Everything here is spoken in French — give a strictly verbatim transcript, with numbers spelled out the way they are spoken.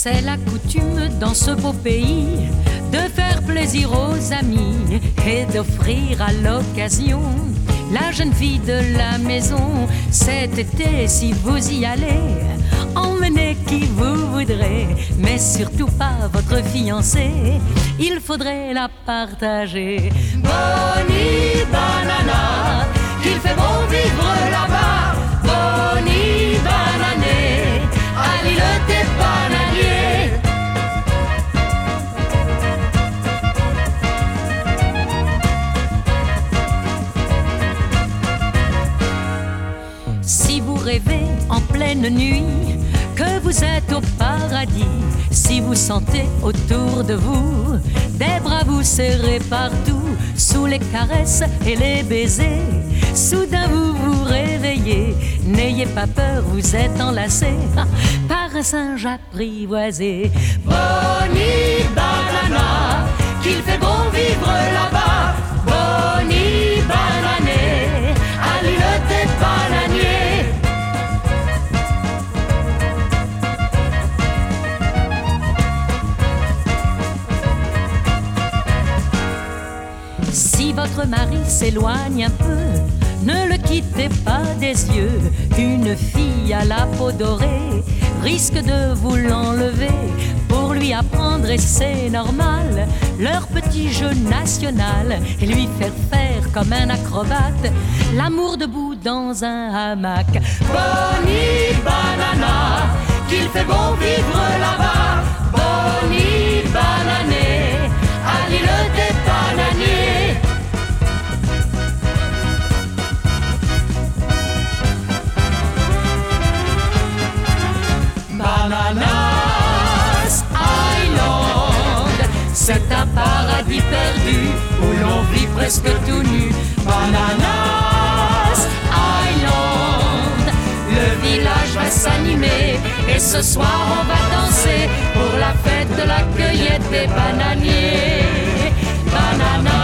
C'est la coutume dans ce beau pays de faire plaisir aux amis et d'offrir à l'occasion la jeune fille de la maison. Cet été, si vous y allez, emmenez qui vous voudrez, mais surtout pas votre fiancée, il faudrait la partager. Boni banana, qu'il fait bon vivre là-bas. Boni banané, à l'île des bananiers. Si vous rêvez en pleine nuit que vous êtes au paradis, si vous sentez autour de vous des bras vous serrés partout, sous les caresses et les baisers, soudain vous vous réveillez. N'ayez pas peur, vous êtes enlacés par un singe apprivoisé. Boni banana, qu'il fait bon vivre là-bas. Boni banané, à l'île des bananiers. Si votre mari s'éloigne un peu, ne le quittez pas des yeux. Une fille à la peau dorée risque de vous l'enlever. Pour lui apprendre, et c'est normal, leur petit jeu national, et lui faire faire comme un acrobate l'amour debout dans un hamac. Boni banana, qu'il fait bon vivre là-bas. Boni banané, à l'île des bananiers. Bananas Island, c'est un paradis perdu où l'on vit presque tout nu. Bananas Island, le village va s'animer et ce soir on va danser pour la fête de la cueillette des bananiers. Bananas